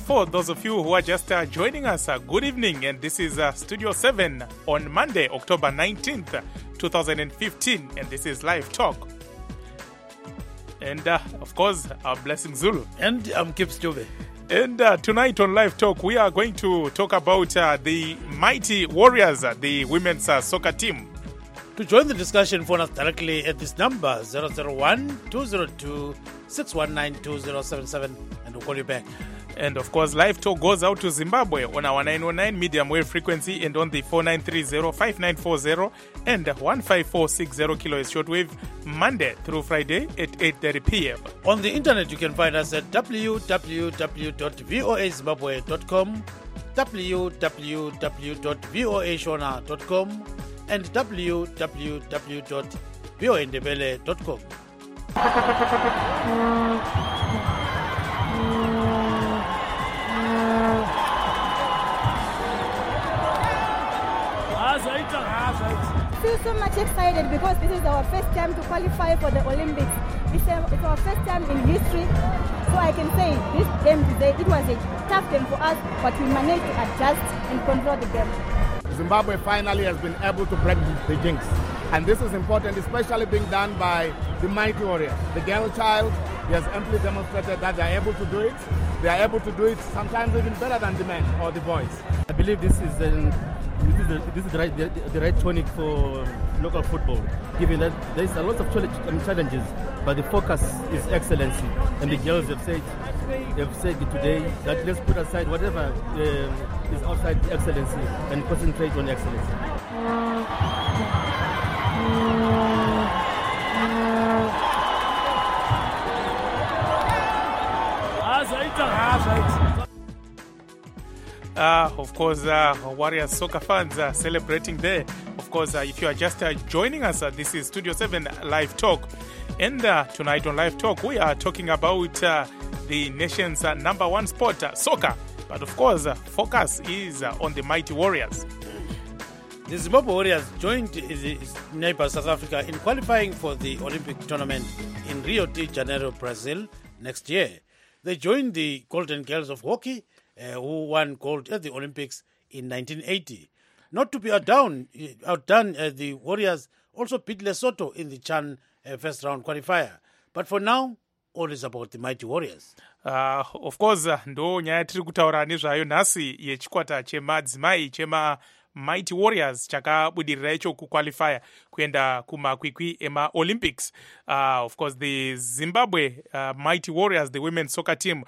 for those of you who are just joining us, good evening. And this is Studio 7 on Monday, October 19th, 2015. And this is Live Talk. And of course, our Blessing Zulu. And I'm Kip Stube. And tonight on Live Talk, we are going to talk about the Mighty Warriors, the women's soccer team. To join the discussion, phone us directly at this number, 001-202-619-2077, and we'll call you back. And of course, Live Talk goes out to Zimbabwe on our 909 medium wave frequency and on the 4930-5940 and 15460 kilohertz shortwave, Monday through Friday at 8:30 p.m. On the internet, you can find us at www.voazimbabwe.com, www.voashona.com, and www.voandebele.com. I feel so much excited because this is our first time to qualify for the Olympics. It's our first time in history. So I can say this game today, it was a tough game for us, but we managed to adjust and control the game. Zimbabwe finally has been able to break the jinx. And this is important, especially being done by the Mighty Warriors. The girl child has amply demonstrated that they are able to do it. They are able to do it sometimes even better than the men or the boys. I believe this is the right tonic for local football, given that there is a lot of challenges, but the focus is excellency. And the girls have said it today that let's put aside whatever is outside excellency and concentrate on excellency. Of course, Warriors soccer fans are celebrating there. Of course, if you are just joining us, this is Studio 7 Live Talk. And tonight on Live Talk, we are talking about the nation's number one sport, soccer. But of course, focus is on the Mighty Warriors. The Zimbabwe Warriors joined its neighbor South Africa in qualifying for the Olympic tournament in Rio de Janeiro, Brazil next year. They joined the Golden Girls of Hockey, who won gold at the Olympics in 1980. Not to be outdone, the Warriors also beat Lesotho in the CHAN first round qualifier. But for now, all is about the Mighty Warriors. Of course, ndo nyaya tiri kutaura nezvayo nhasi yechikwata chemadzimai chema Mighty Warriors chakabudirira icho kuqualify kuenda kumakwikwi ema-Olympics. Of course, the Zimbabwe Mighty Warriors, the women's soccer team,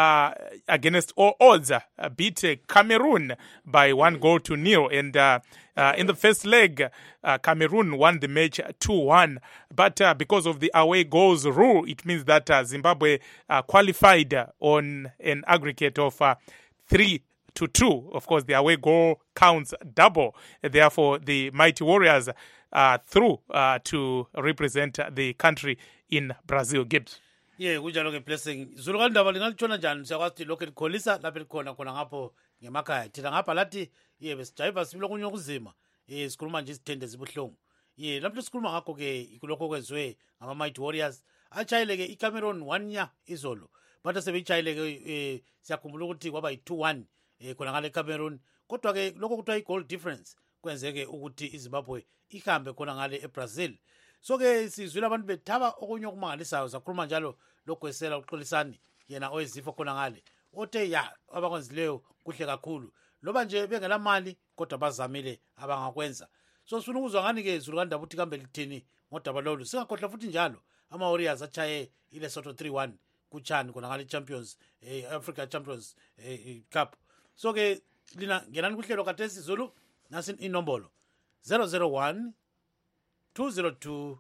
against all odds, beat Cameroon by 1-0. And in the first leg, Cameroon won the match 2-1. But because of the away goals rule, it means that Zimbabwe qualified on an aggregate of 3-2. Of course, the away goal counts double. Therefore, the Mighty Warriors through to represent the country in Brazil. Gibbs. Yeah, kunjalo ke Blessing. Zulu kandaba lingalitshona njani siyakwazi lokho likholisa lapha likhona khona ngapho ngemakhaya. Thina ngapha lathi besijayiva sibilo kunye ukuzima. Sikhuluma nje isithende zibuhlungu. Lapho sikhuluma ngakho ke kulokho kwezwe ngama Mighty Warriors. Achayile ke iCameroon 1 year izolo. Batha sebechayile ke siyakhumbula ukuthi kwaba yi-2-1 khona ngale Cameroon. Kodwa ke lokho kuthiwa i-goal difference kwenzeke ukuthi iZimbabwe ihambe khona ngale eBrazil. So ke sizwile abantu bethaba okunye okumangalisayo sakhuluma njalo lokwesela uXolisani yena oyizifo khona ngale. Othe ya abakwenzileyo kuhle kakhulu. Loba nje bengela mali kodwa bazamile abangakwenza. So sifuna ukuzwa ngani ke Zulu kandaba uthi kambe lithini ngodaba lolu. Singakhohlwa futhi njalo ama Warriors achaye iLesotho 3-1 kuCHAN khona ngale Champions Africa Champions Cup. So ke lina ngenani kuhlelo kathesi Zulu nasi inombolo 001 202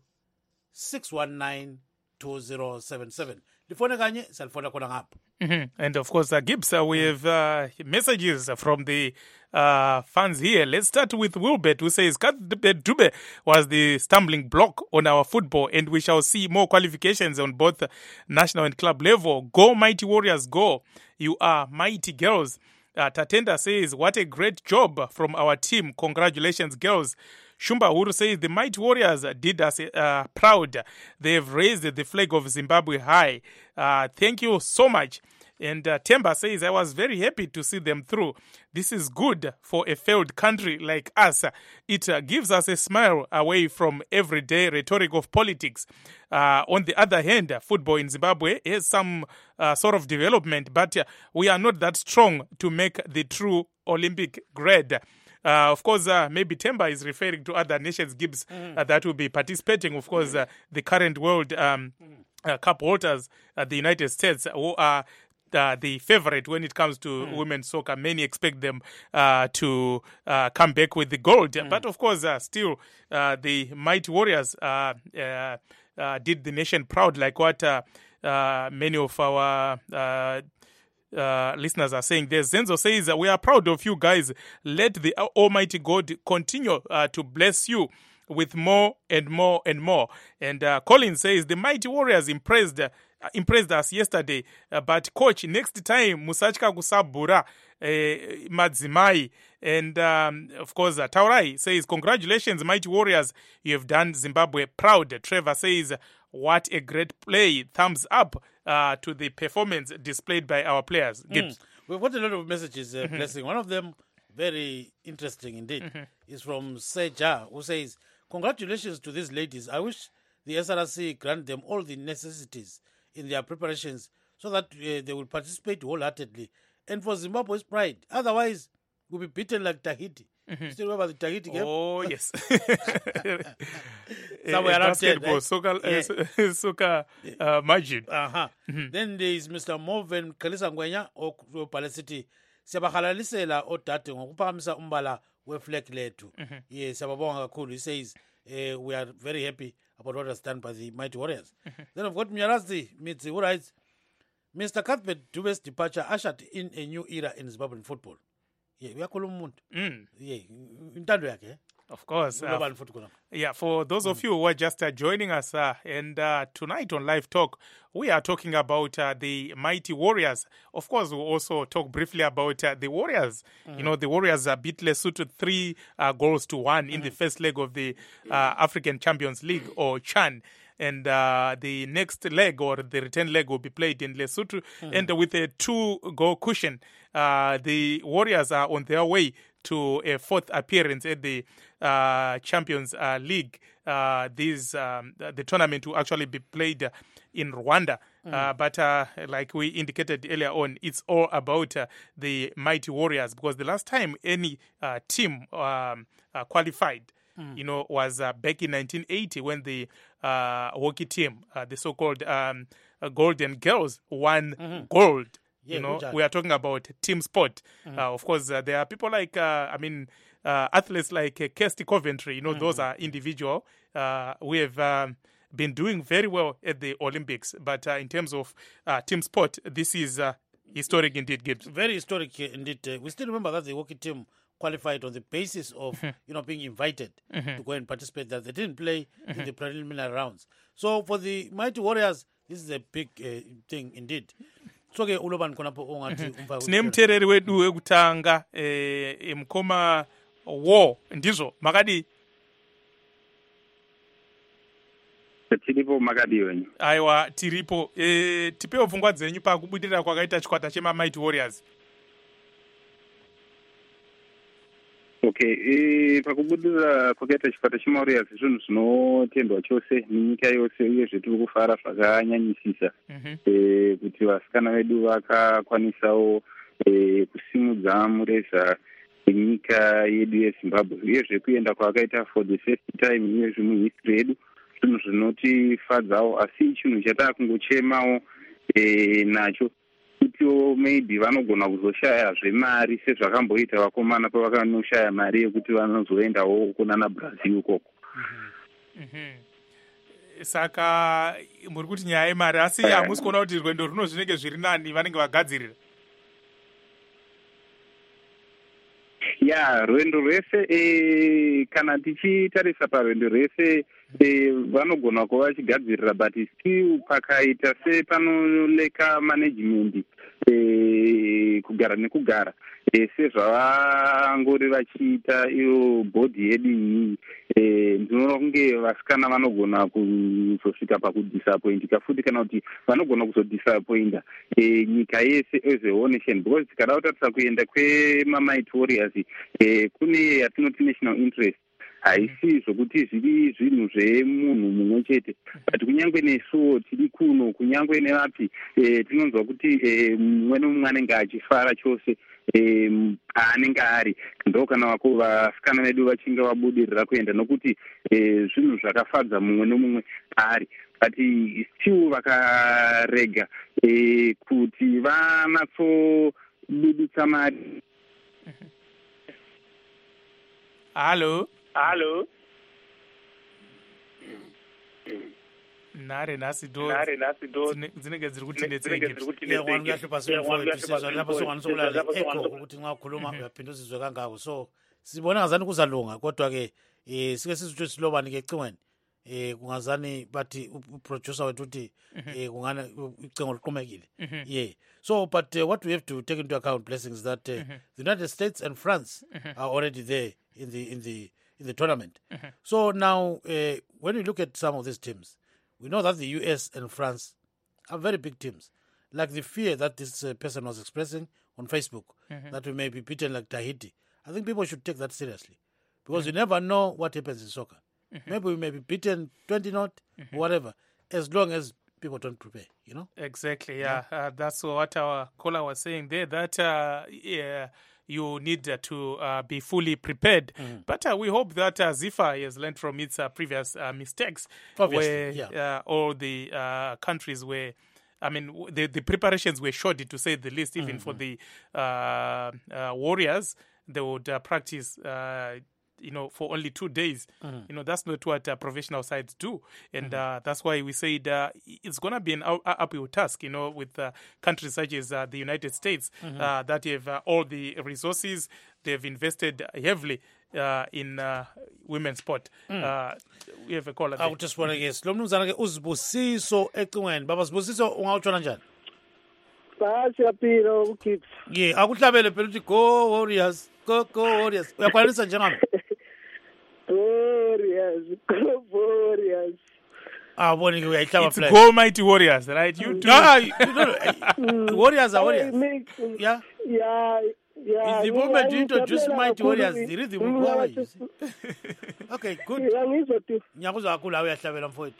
619 2077. Lifone kanye salifona khona ngapha. And of course, Gibbs, we have messages from the fans here. Let's start with Wilbert, who says, Dube was the stumbling block on our football, and we shall see more qualifications on both national and club level. Go, Mighty Warriors, go. You are mighty girls. Tatenda says, what a great job from our team. Congratulations, girls. Shumba Huru says, the Mighty Warriors did us proud. They've raised the flag of Zimbabwe high. Thank you so much. And Temba says, I was very happy to see them through. This is good for a failed country like us. It gives us a smile away from everyday rhetoric of politics. On the other hand, football in Zimbabwe has some sort of development, but we are not that strong to make the true Olympic grade. Of course, maybe Temba is referring to other nations, Gibbs, that will be participating. Of course, the current World Cup holders, the United States, who are the favorite when it comes to women's soccer. Many expect them to come back with the gold. But of course, still, the Mighty Warriors did the nation proud, like what many of our listeners are saying. There's Zenzo says, we are proud of you guys. Let the Almighty God continue to bless you with more and more and more. And Colin says, the Mighty Warriors impressed us yesterday, but coach, next time musachka kusabura madzimai. And of course, Taurai says, congratulations, Mighty Warriors, you have done Zimbabwe proud. Trevor says, what a great play, thumbs up to the performance displayed by our players. Gibbs. We've got a lot of messages, Blessing. One of them, very interesting indeed, is from Seja, who says, congratulations to these ladies. I wish the SRC grant them all the necessities in their preparations so that they will participate wholeheartedly. And for Zimbabwe's pride. Otherwise, we'll be beaten like Tahiti. Still remember the Tahiti game? Oh, yes. Somewhere around 10, basketball, right? soccer margin. Then there is Mr. Moven Kalisa Ngwenya Palace City. Siyabahalalisela otate ngokuphakamisa umbala weflag lethu. Yes, siyababonga kakhulu. He says, we are very happy about what was done by the Mighty Warriors. Then I've got Mnyarazi Mitzi, who writes, Mr. Cuthbert Dube's departure ushered in a new era in Zimbabwean football. Yeah, we are calling Of course. For those of you who are just joining us, and tonight on Live Talk, we are talking about the Mighty Warriors. Of course, we'll also talk briefly about the Warriors. You know, the Warriors beat Lesotho 3-1 in the first leg of the African Champions League, or CHAN. And the next leg, or the return leg, will be played in Lesotho. And with a 2-goal cushion, the Warriors are on their way to a fourth appearance at the Champions League. The tournament will actually be played in Rwanda. But like we indicated earlier on, it's all about the Mighty Warriors, because the last time any team qualified, was back in 1980 when the hockey team, the so-called Golden Girls, won gold. We are talking about team sport. Of course, there are people like, athletes like Kirsty Coventry. Those are individual. We have been doing very well at the Olympics. But in terms of team sport, this is historic indeed, Gibbs. Very historic indeed. We still remember that the hockey team qualified on the basis of being invited to go and participate, that they didn't play in the preliminary rounds. So for the Mighty Warriors, this is a big thing indeed. So-ke uloban khonapho ongathi sinemthereri wedu wekutanga emkhoma war ndizo makadi tiripo makadi wenyu aiwa tiripo tipewo pfungwa dzenyu pakubudirira kwakaita chikwata chema Mighty Warriors. Okay, pakubudirira kwakaita chikwata chema Warriors zvinhu zvinotendwa chose nenyika yose, uyezve tiri kufara zvakanyanyisisa kuti vasikana vedu vakakwanisawo kusimudza mureza wenyika yedu yeZimbabwe, uyezve kuenda kwakaita for the first time uyezve muhistory yedu, zvinhu zvinotifadzawo. Asi chinhu chataa kungochemawo nacho kutiwo maybe vanogona kuzoshaya zvemari sezvakamboita vakomana pavakanoshaya mari yekuti vanozoendawo kunana Brazil ukoko. Saka muri kuti nyaya yemari, asi hamusi kuona kuti rwendo runo zvinenge zviri nani vanenge vagadzirira? Ya, rwendo rwese kana tichitarisa parwendo rwese vanogona kuva vachigadzirira, but still pakaita sepanoleka management kugara nekugara sezvavangori vachiita iyo bhodhi yedu iyi, ndinoona kunge vasikana vanogona kuzosvika pakudisappointika futi, kana kuti vanogona kuzodisappointa nyika yese as a whole nation, because tikada kutarisa kuenda kwemamighty warriors kune yatinoti national interest, haisi zvokuti zviri zvinhu zvemunhu mumwe chete, but kunyange nesuwo tiri kuno, kunyange nevapi tinonzwa kuti mumwe nomumwe anenge achifara chose paanenge ari, ndo kana vasikana vedu vachinge vabudirira kuenda, nokuti zvinhu zvakafadza mumwe nomumwe ari, but still vakarega kuti vanatsodudutsa mari. Halo nhare nhasi do dzinenge dziri kuti kuti nxa ukhuluma uyaphinda uzizwe kangako, so sibona ngazani kuzalunga, kodwa-ke sike sizitsho silobani-ke ecingweni kungazani bathi uproducer wethu uthi kungane icingo liqhumekile. So but what we have to take into account, Blessings, that the United States and France are already there in the tournament. So now when we look at some of these teams, we know that the US and France are very big teams. Like the fear that this person was expressing on Facebook, that we may be beaten like Tahiti. I think people should take that seriously, because you never know what happens in soccer. Maybe we may be beaten 20-0, whatever, as long as people don't prepare, you know? Exactly, yeah. That's what our caller was saying there, that you need to be fully prepared. But we hope that ZIFA has learned from its previous mistakes. Obviously, where all the countries were, I mean, the preparations were shoddy, to say the least, even for the Warriors. They would practice for only 2 days. That's not what professional sides do. And that's why we said it's going to be an uphill task, with countries such as the United States that have all the resources. They've invested heavily in women's sport. We have a caller there. I just want to guess. Lo mnumzana ke uzibusiso ecingweni. Baba Sibusiso ungawutshona njani? Siyaphila ukids. Akuhlabele phela uthi go Warriors, go Warriors. Uyakwanisa njengami? Warriors. Boni ke uyayihlaba It's Go Mighty Warriors, right? You do. Warriors are Warriors. Yeah. Is the moment you introduce Mighty Warriors, the rhythm will go away. Okay, good. Ngiyakuzwa kakhulu la uyahlabela mfowethu.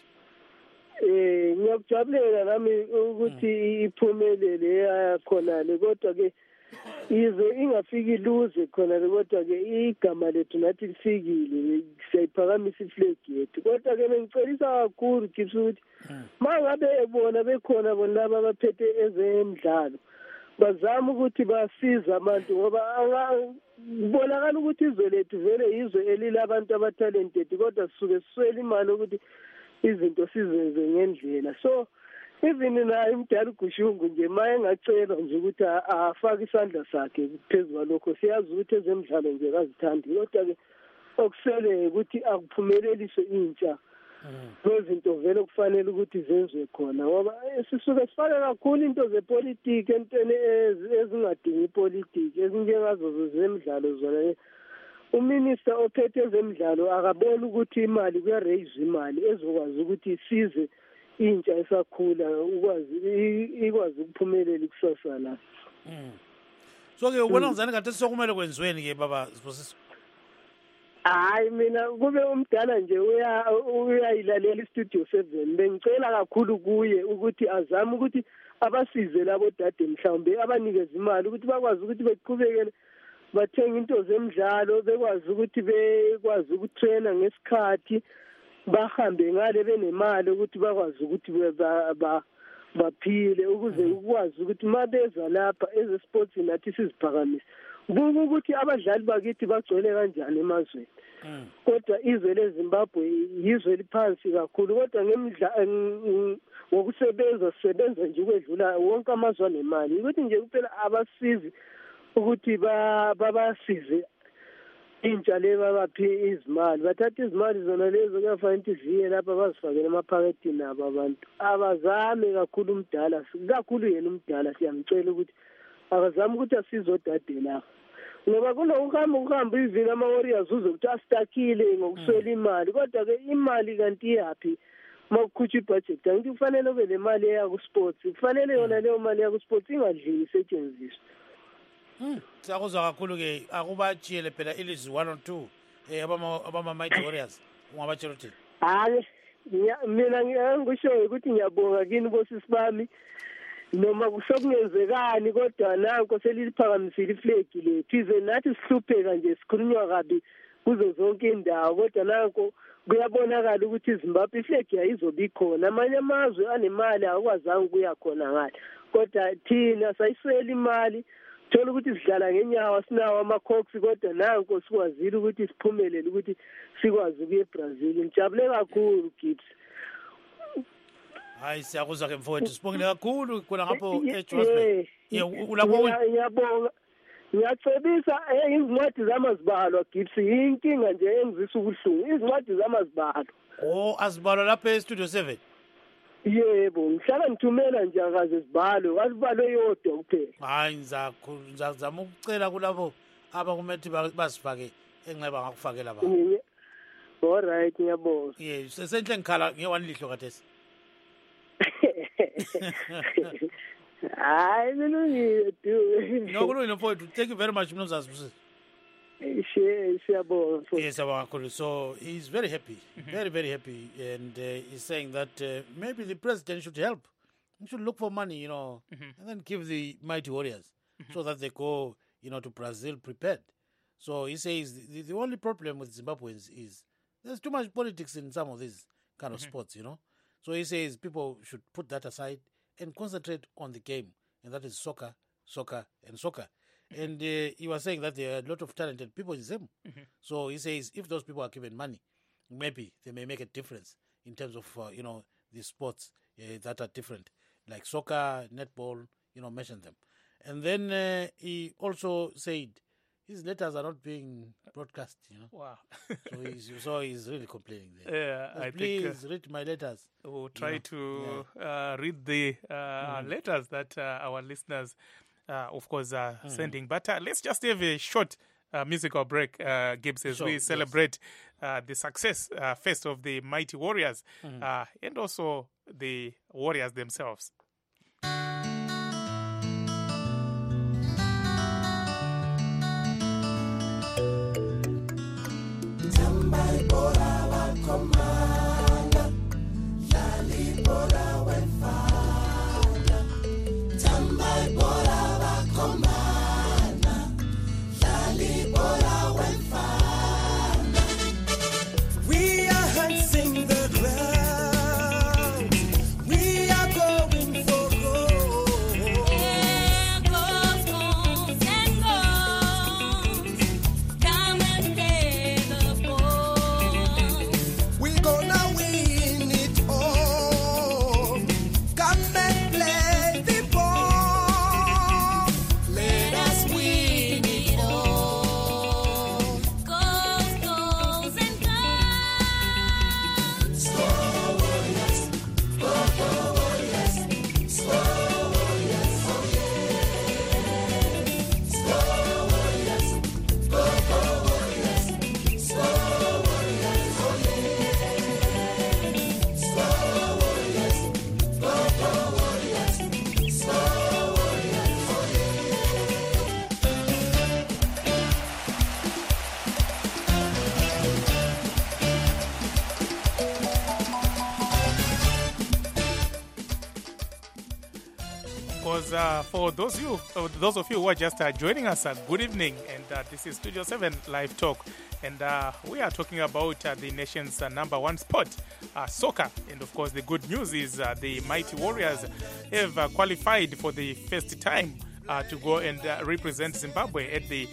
Ngiyakujabulela nami ukuthi iphumelele yakhona, kodwa ke ize ingafiki luze khona, kodwa ke igama lethu nathi lifikile, siyayiphakamisa iflag yethu. Kodwa ke bengicelisa kakhulu Gibbs ukuthi mangabe bona bekhona bona laba abaphethe ezemidlalo, bazama ukuthi basize abantu, ngoba kubonakala ukuthi izwe lethu vele izwe elilabantu abatalented, kodwa sisuke siswele imali ukuthi izinto sizenze ngendlela. So even naye umdala uGushungu nje maye engacela nje ukuthi afake isandla sakhe phezulu kwalokho, siyazi ukuthi ezemidlalo nje kazithandi, kodwa-ke okusele ukuthi akuphumeleliswe intsha lezinto vele kufanele ukuthi zenziwe khona, ngoba sisuke sifake kakhulu into zepolitiki entweni ezingadingi ipolitiki ezinjengazo zemidlalo zona. Uminister ophethe ezemidlalo akabona ukuthi imali kuyaraise imali ezokwazi ukuthi isize intsha esakhula ikwazi ukuphumelela ikusasa la. So-ke ubona ngizani kathi sokumele kwenziweni ke baba Sibusiso? Hayi mina kube umdala nje uyayilalela iStudio 7, bengicela kakhulu kuye ukuthi azame ukuthi abasize labo dade mhlawumbe abanikeza imali ukuthi bakwazi ukuthi beqhubekele bathenga into zemidlalo, bekwazi ukuthi bekwazi ukutraina ngesikhathi, bahambe ngale benemali ukuthi bakwazi ukuthi baphile, ukuze ukwazi ukuthi mabeza lapha ezesports nathi siziphakamise ukuthi abadlali bakithi bagcwele kanjani emazweni. Kodwa izwe leZimbabwe yizwe liphansi kakhulu, kodwa ngokusebenza sisebenza nje ukwedlula wonke amazwe anemali, ukuthi nje kuphela abasizi ukuthi babasize intsha le babaphi izimali bathatha izimali zona lezo kuyafanele ukuthi ziye lapha bazifakele emaphakethini abo abantu abazame kakhulu umdala kakhulu yena umdala siyamcela ukuthi akazame ukuthi asizodade lapha ngoba kunokuhamba ivini ama-warriors uzokuthi asitakile ngokuswela imali kodwa-ke imali kanti iyaphi uma kukhutshwa ibhajethi angithi kufanele kube le mali eya ku-sports kufanele yona leyo mali eya ku-sports ingadlili isetshenziswe. Siyakuzwa kakhulu-ke akubatshiyele phela ilizwi 1 or 2 abama-mighty warriors ungabatshela uthini? Hayi mina ngishoyo ukuthi ngiyabonga kini bosisi bami noma kusokungenzekani kodwa nanko seliliphakamisile iflegi lethu ize nathi sihlupheka nje sikhulunywa kabi kuzo zonke indawo kodwa nanko kuyabonakala ukuthi iZimbabwe iflegi ayizobi khona amanye amazwe anemali akwazanga ukuya khona ngale kodwa thina sayiswela imali thola ukuthi sidlala ngenyawo sinawo ama-Cox kodwa nanko sikwazile ukuthi siphumelele ukuthi sikwazi ukuya eBrazil ngijabule kakhulu Gibbs. Hayi siyakuzwa ke mfowethu sibongile kakhulu khona ngapho eJohannesburg. Ngiyabonga ngiyacebisa izincwadi zamazibalwa Gibbs inkinga nje engizisa ubuhlungu izincwadi zamazibalwa azibalwa lapha eStudio 7. Yebo ngihlala ngithumela nje akaze zibalwe wazibalo yodwa kuphela. Hayi ngizazama ukucela kulabo abakumethi basifake enxeba ngakufakela baba. Alright ngiyabonga. Sesenhle ngikhala nge1 lihlo kathesi. Hayi kulungile tu. No kulungile mfowethu. Thank you very much Mnumzana. Yes, so he's very happy, very happy, and he's saying that maybe the president should help. He should look for money, and then give the mighty warriors so that they go, to Brazil prepared. So he says the only problem with Zimbabweans is there's too much politics in some of these kind of sports, So he says people should put that aside and concentrate on the game, and that is soccer, and soccer. And he was saying that there are a lot of talented people in Zim. So he says if those people are given money, maybe they may make a difference in terms of, the sports that are different, like soccer, netball, mention them. And then he also said his letters are not being broadcast, Wow. so he's really complaining there. Yeah, Please read my letters. We'll try to read the letters that our listeners of course, sending. But let's just have a short musical break, Gibbs, as we celebrate the success first of the mighty warriors and also the warriors themselves. For those of you who are just joining us, good evening, and this is Studio 7 Live Talk, and we are talking about the nation's #1 sport, soccer, and of course the good news is the mighty warriors have qualified for the first time to go and represent Zimbabwe at the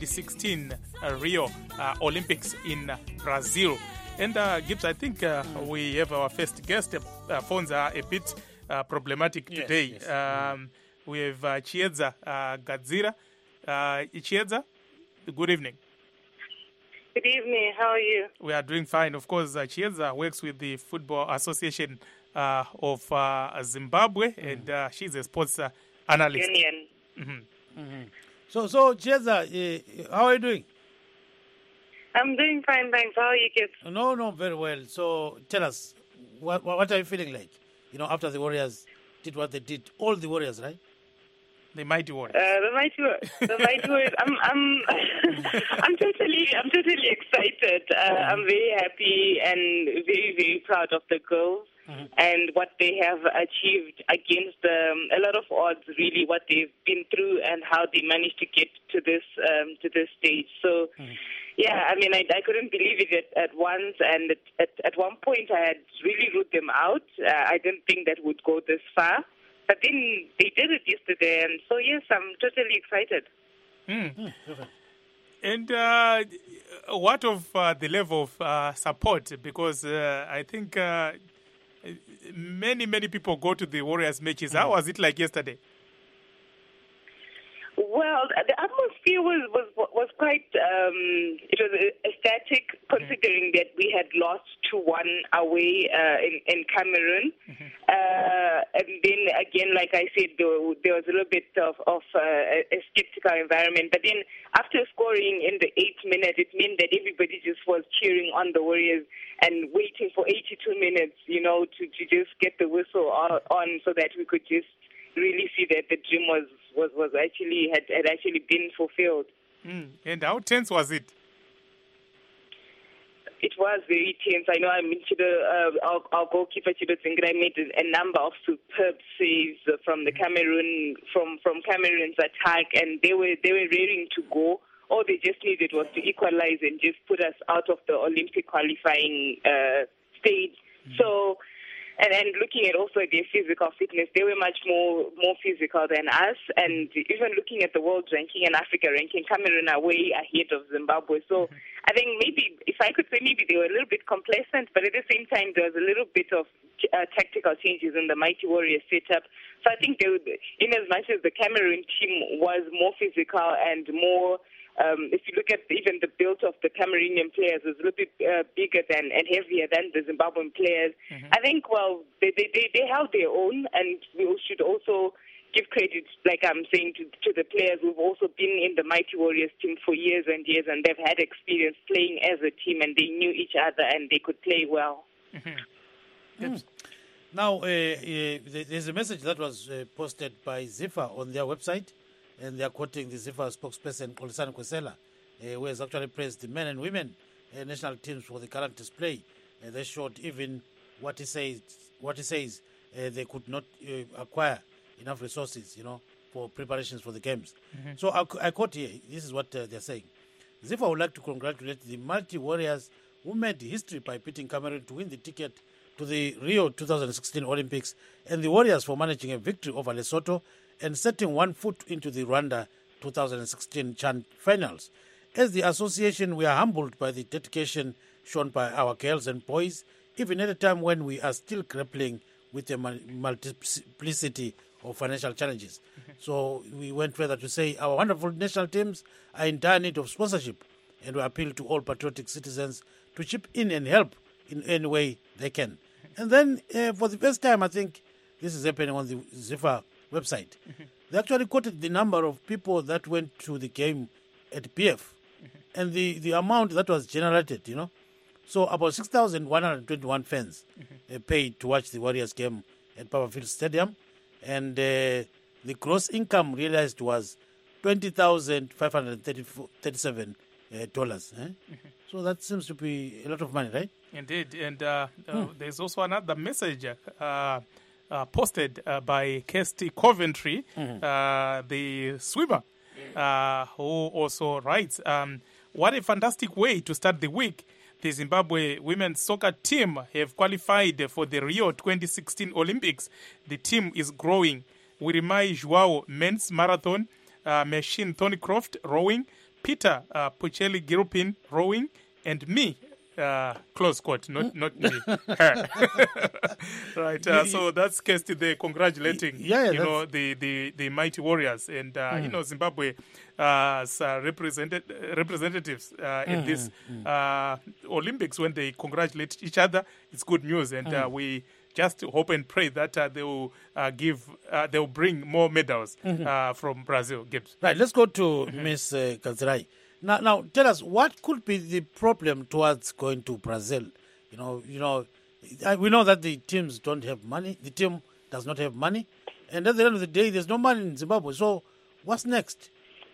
2016 Rio Olympics in Brazil. And Gibbs, I think we have our first guest. Phones are a bit problematic today. Yes. We have Chiedza Gadzira. Chiedza, good evening. Good evening. How are you? We are doing fine. Of course, Chieza works with the Football Association of Zimbabwe, and she's a sports analyst. Union. So Chieza, how are you doing? I'm doing fine, thanks. How are you kids? No, very well. So tell us, what are you feeling like? After the Warriors did what they did, all the Warriors, right? The Mighty Warriors. The Mighty Warriors. I'm totally excited. I'm very happy and very, very proud of the girls and what they have achieved against a lot of odds. Really, what they've been through and how they managed to get to this stage. So. Yeah, I mean, I couldn't believe it at once, and at one point I had really ruled them out. I didn't think that would go this far, but then they did it yesterday, and so yes, I'm totally excited. And what of the level of support? Because I think many people go to the Warriors matches. How was it like yesterday? Well, the atmosphere was quite, it was ecstatic considering that we had lost 2-1 away in Cameroon. And then again, like I said, there was a little bit of a skeptical environment. But then after scoring in the 8th minute, it meant that everybody just was cheering on the Warriors and waiting for 82 minutes, to just get the whistle on so that we could just really see that the dream had actually been fulfilled. And how tense was it? It was very tense. I know our goalkeeper Chido Zingra made a number of superb saves from the Cameroon from Cameroon's attack, and they were raring to go. All they just needed was to equalize and just put us out of the Olympic qualifying stage. So. And looking at also their physical fitness, they were much more physical than us. And even looking at the world ranking and Africa ranking, Cameroon are way ahead of Zimbabwe. So I think maybe, if I could say, maybe they were a little bit complacent, but at the same time, there was a little bit of tactical changes in the Mighty Warriors setup. So I think in as much as the Cameroon team was more physical and more... if you look at even the build of the Cameroonian players, it's a little bit bigger and heavier than the Zimbabwean players. I think, they held their own, and we should also give credit, like I'm saying, to the players who've also been in the Mighty Warriors team for years and years, and they've had experience playing as a team, and they knew each other, and they could play well. Now, there's a message that was posted by Zifa on their website, and they are quoting the Zifa spokesperson, Kolisani Kwesela, who has actually praised the men and women national teams for the current display. They showed even what he says they could not acquire enough resources, for preparations for the games. So I quote here, this is what they're saying. Zifa would like to congratulate the Mighty Warriors who made history by beating Cameroon to win the ticket to the Rio 2016 Olympics, and the Warriors for managing a victory over Lesotho and setting one foot into the Rwanda 2016 CHAN finals. As the association, we are humbled by the dedication shown by our girls and boys, even at a time when we are still grappling with a multiplicity of financial challenges. So we went further to say our wonderful national teams are in dire need of sponsorship, and we appeal to all patriotic citizens to chip in and help in any way they can. And then for the first time, I think this is happening on the Zifa website. They actually quoted the number of people that went to the game at PF and the amount that was generated, So about 6,121 fans paid to watch the Warriors game at Papa Field Stadium, and the gross income realized was $20,537. So that seems to be a lot of money, right? Indeed. And there's also another message posted by Kirsty Coventry, the swimmer, who also writes, what a fantastic way to start the week. The Zimbabwe women's soccer team have qualified for the Rio 2016 Olympics. The team is growing. Wirimai Joao, men's marathon, Machine Thornycroft, rowing, Peter Pucheli Gilpin, rowing, and me, close quote, not me. Her. Right. So that's Kirsty there congratulating the Mighty Warriors. And, Zimbabwe as representatives in this Olympics, when they congratulate each other, it's good news. And we just hope and pray that they will bring more medals from Brazil. Gibbs. Right, let's go to Ms. Kazirai. Now, tell us, what could be the problem towards going to Brazil? We know that the teams don't have money. The team does not have money. And at the end of the day, there's no money in Zimbabwe. So what's next?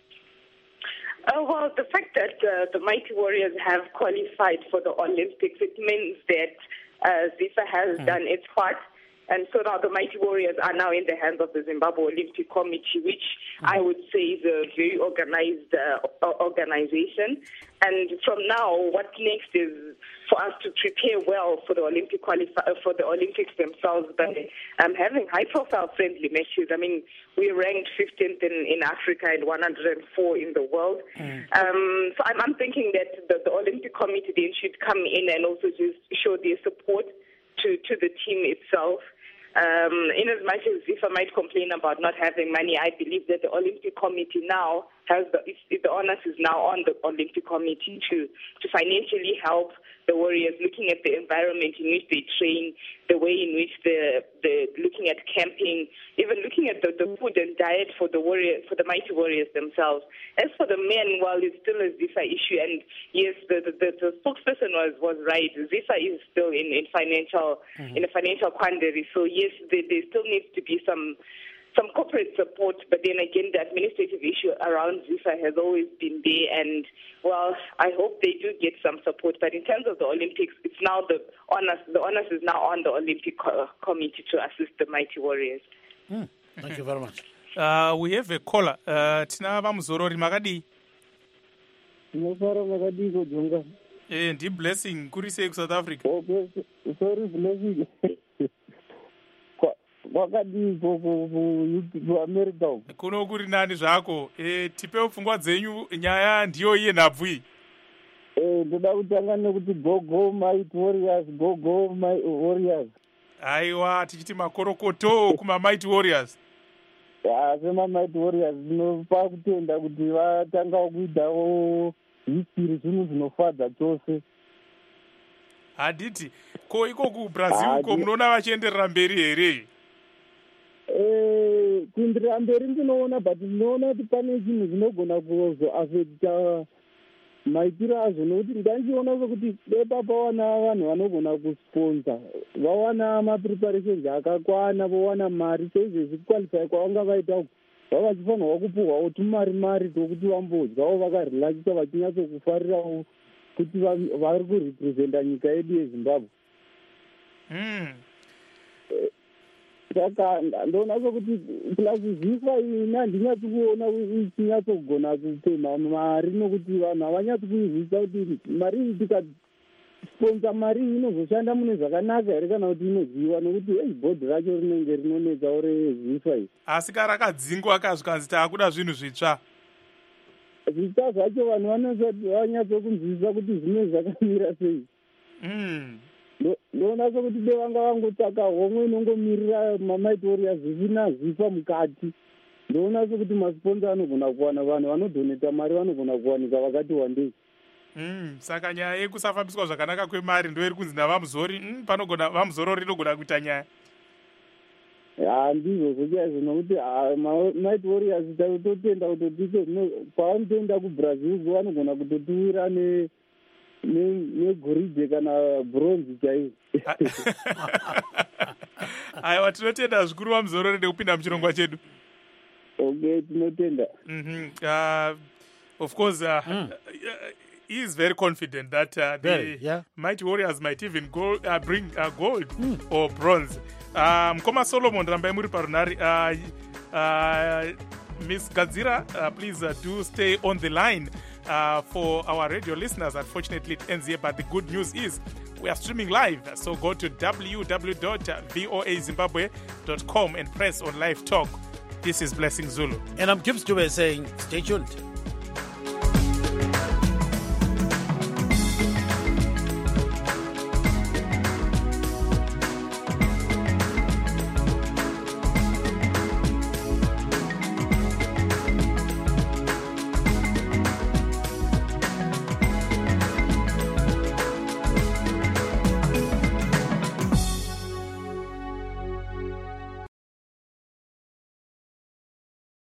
Well, the fact that the Mighty Warriors have qualified for the Olympics, it means that ZIFA has done its part. And so now the Mighty Warriors are now in the hands of the Zimbabwe Olympic Committee, which I would say is a very organized organization. And from now, what next is for us to prepare well for the for the Olympics themselves by having high-profile friendly matches. I mean, we ranked 15th in Africa and 104 in the world. So I'm thinking that the Olympic Committee then should come in and also just show their support to the team itself. In as much as ZIFA might complain about not having money, I believe that the Olympic Committee now has the onus is now on the Olympic Committee to financially help the Warriors, looking at the environment in which they train, the way in which they're looking at camping, even looking at the food and diet for the Mighty Warriors themselves. As for the men, well, it's still a ZIFA issue, and yes, the spokesperson was right. ZIFA is still in a financial quandary. So yes, there still needs to be some corporate support, but then again, the administrative issue around ZIFA has always been there, and well, I hope they do get some support. But in terms of the Olympics, it's now the onus is now on the Olympic Committee to assist the Mighty Warriors. Thank you very much. We have a caller. Tina vamuzorori makadi. Ndi blessing kurise ku South Africa. Sorry, blessing. Wakadi kuAmerica kuno kuri nani zvako tipewo pfungwa dzenyu, nyaya ndiyo iye nhabvu. Ndoda kutanga nekuti go Mighty Warriors, go Mighty Warriors. Aiwa, tichiti makorokoto kuma Mighty Warriors. Sema Mighty Warriors ndinopa kutenda kuti vatanga kuitawo history, zvinhu zvinofadza chose. Haditi ko iko kuBrazil ko munoona vachienderera mberi here? Kuenderera mberi ndinoona, but ndinoona kuti pane zvinhu zvinogona kuzoafekta maitiro azvo, nokuti ndandiona sokuti depa pawana vanhu vanogona kusponsa, vawana mapreparations akakwana, vowana mari, seizvezvi kuqualify kwavanga vaita uku vava vachifanirwa kupuhwawo tumari tokuti vambodyawo vakarelaxita, vachinyatsokufarirawo kuti vari kurepresenta nyika yedu yeZimbabwe. Saka ndoona sokuti plus ZIFA ina handinyatsi kuona ichinyatsogona kupemha mari, nokuti vanhu havanyatsi kuizvisa kuti mari iyi tikasponsa mari iyi inozoshanda mune zvakanaka here kana kuti inoziva, nokuti bhodhi racho rinenge rinonetsawo reZIFA iyi. Asi karakadzingwa kazvikanzi taakuda zvinhu zvitsva zvacho vanhu vanyatsokunzwisisa kuti zvine zvakamira sei. Ndoona sokuti devanga vangotsvaka homwe inongomirira maMighty Warriors zvisina ZIFA mukati. Ndoona sokuti masponsa anogona kuwana, vanhu vanodoneta mari vanogona kuwanika vakati wandei. Saka nyaya yekusafambiswa zvakanaka kwemari ndo iri kunzi navamuzori, panogona vamuzoro rinogona kuita nyaya. Handizvo zvochaizvo, nokuti Mighty Warriors totenda kutoti pavanotoenda kuBrazil vanogona kutotiwira negoridhe kana bronze chaivo. Aiwa, tinotenda zvikuru vamuzorori nekupinda muchirongwa chedu. Okay, tinotenda. Of course, he is very confident that the Mighty Warriors might even bring gold or bronze. Mkoma Solomon, rambai muri parunari. Ms. Gadzira, please do stay on the line for our radio listeners. Unfortunately, it ends here, but the good news is we are streaming live. So go to www.voazimbabwe.com and press on live talk. This is Blessing Zulu. And I'm Gibbs Dube saying, stay tuned.